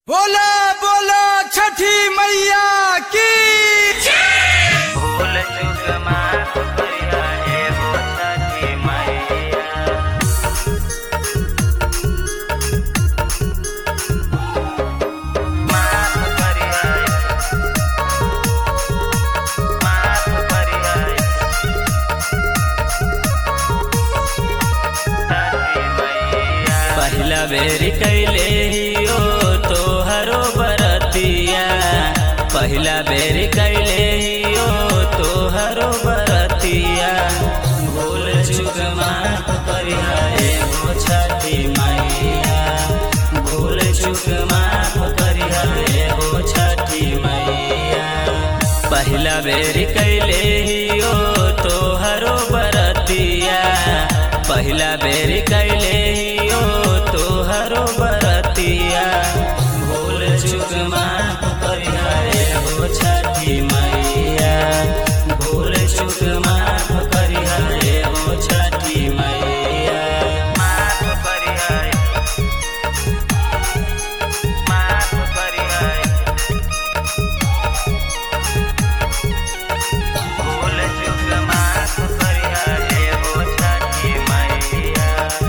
बोला बोला छठी मैया की भूल चूक माफ करिया हे हो छठी मैया। माफ करिया माफ करिया छठी मैया। पहला बेरी कैले हियो तोहरो बरतिया, पहला बेरी कैले हियो तोहरो बरतिया। भूल चूक माफ करिया हे हो छठी मैया, भूल चूक माफ करिया हे हो छठी मैया। पहला बेरी कैले हियो तोहरो बरतिया, पहला बेरी कैले हियो तोहरो बरतिया। भूल चूक माफ करिया हे हो छठी मैया, भूल चूक माफ करिया हे हो छठी मैया। माफ करिया माफ करिया भूल चूक माफ करिया हे हो छठी मैया।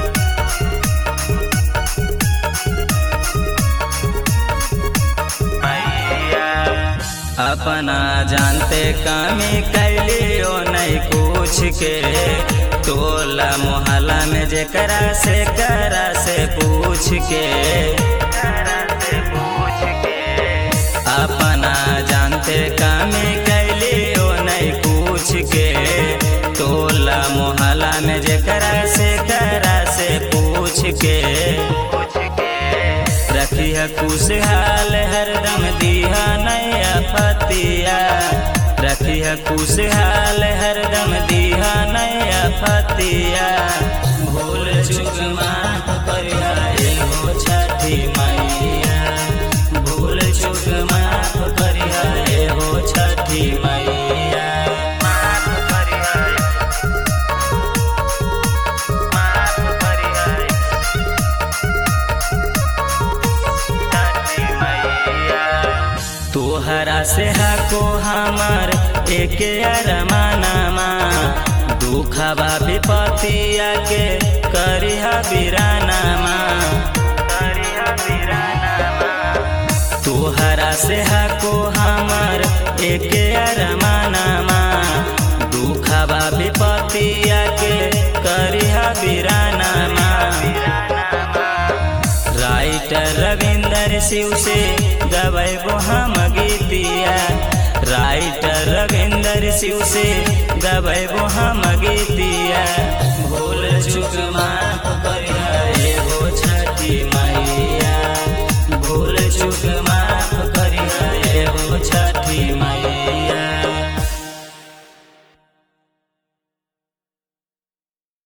मैया अपना जानते कमी कैलियो नहीं पूछ के, टोला मोहल्ला में जेकरा से करा से पूछ के। तारा से पूछ के अपना जानते कमी कैलियो नहीं पूछ के, टोला मोहल्ला में जेकरा से करा से पूछ के। पूछ के रखी है खुशहाल हरदम दिया नया फतिया, रखी है खुशहाल हरदम दिया नया फतिया। भूल चूक माफ करिया हे हो छठी मैया, भूल चूक माफ करिया हे हो छठी मैया। माफ करिया माफ करिया छठी मैया। तोहरा से हको हमार एक अरमानमा, दुखबा विपतिया के करिहा बिरानामा। करिया बिरानामा तोहरा से हको हमार एक अरमानमा, दुखबा विपतिया के करिहा बिरानामा। राइटर रविंदर शिव से गवैबो हम गीतिया, राइटर रविंदर शिव से गवैबो हम गीतिया। भूल चूक माफ करिया हे हो छठी मैया, भूल चूक माफ करिया हे हो छठी मैया।